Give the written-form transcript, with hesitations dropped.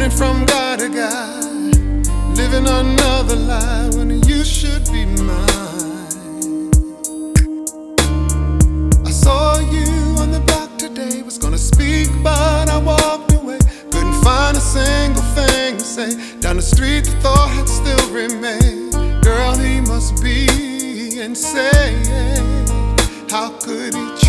Running from God to God, living another lie when you should be mine. I saw you on the block today, was gonna speak but I walked away. Couldn't find a single thing to say. Down the street the thought had still remained. Girl, he must be insane. How could he